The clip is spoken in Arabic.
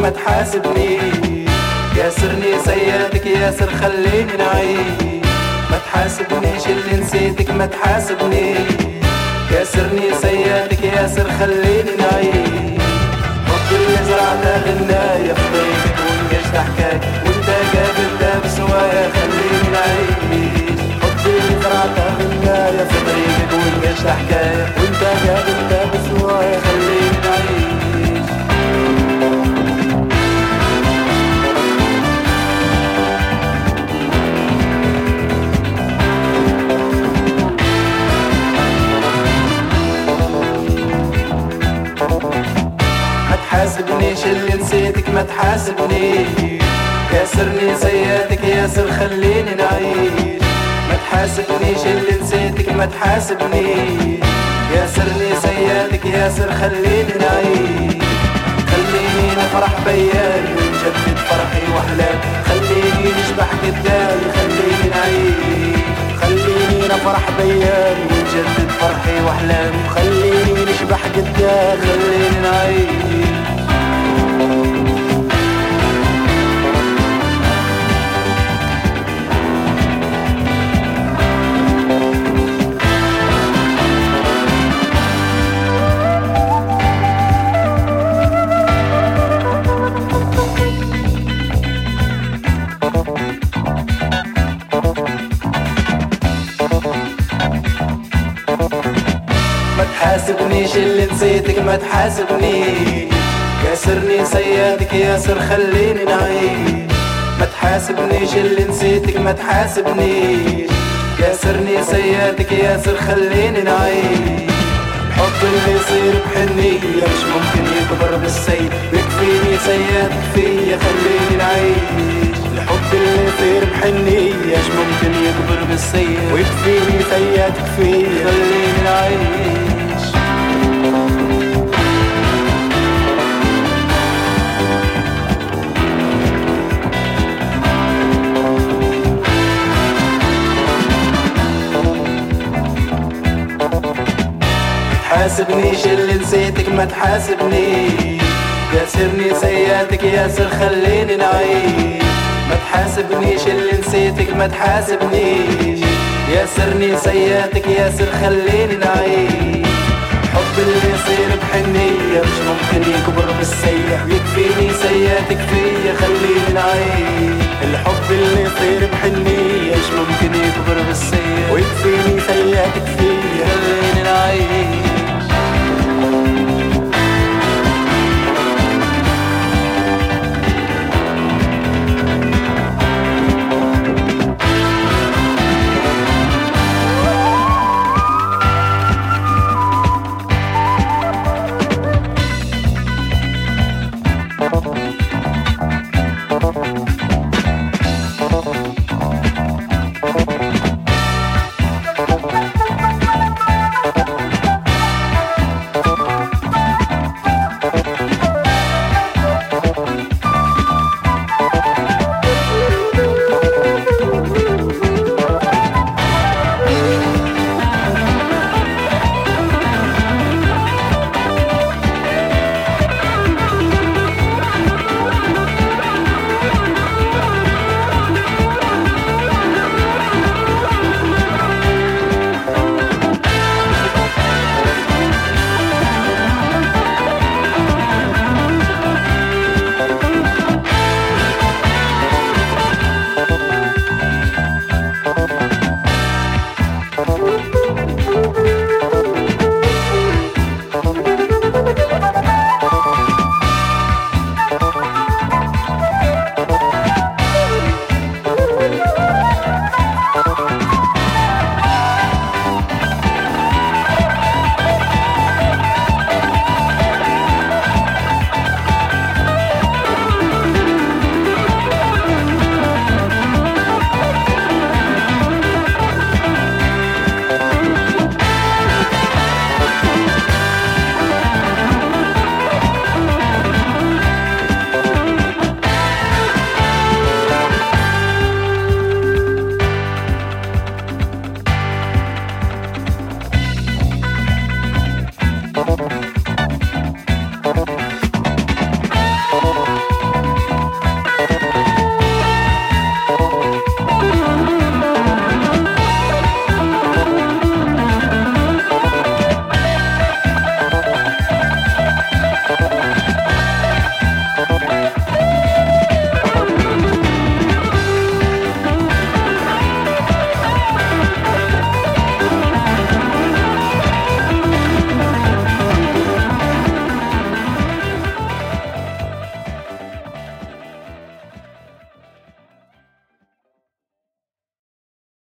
ما تحاسبنيش. ياسرني سياتك ياسر خليني نعيش. ما تحاسبنيش اللي نسيتك ما تحاسبنيش. ياسرني سياتك ياسر خليني نعيش. حب اللي زرعته غناية في طريقك ونقشت حكاية وانت قابلتها بسوايا خليني نعيش. حب اللي زرعته غناية في طريقك ونقشت حكاية وانت قابلتها بسوايا خليني نعيش. تحاسبنيش اللي نسيتك ما تحاسبنيش. ياسرني سياتك ياسر خليني نعيش. ما تحاسبنيش اللي نسيتك ما تحاسبنيش. ياسرني سياتك ياسر خليني نعيش. خليني نفرح بيالي ونجدد فرحي واحلامي. خليني نشبح قدامي خليني نعيش. خليني نفرح بيالي ونجدد فرحي واحلامي. خليني نشبح قدامي خليني نعيش. ما تحاسبنيش اللي نسيتك ما تحاسبنيش. ياسرني سياتك ياسر خليني نعيش. ما تحاسبنيش اللي نسيتك ما تحاسبنيش. ياسرني سياتك ياسر خليني نعيش. الحب اللي يصير بحنية مش ممكن يكبر بالسيء. يكفيني سياتك فيا خليني نعيش. الحب اللي يصير بحنية مش ممكن يكبر بالسيء. ويكفيني سياتك فيا خليني نعيش. تحاسبنيش اللي نسيتك ما تحاسبنيش. ياسرني سياتك ياسر خليني نعيش. ما تحاسبنيش اللي نسيتك ما تحاسبنيش. ياسرني سياتك ياسر خليني نعيش. الحب اللي يصير بحنية مش ممكن يكبر بالسيء. يكفيني سياتك فيا خليني نعيش. الحب اللي يصير بحنية مش ممكن يكبر بالسيء. ويكفيني سياتك فيا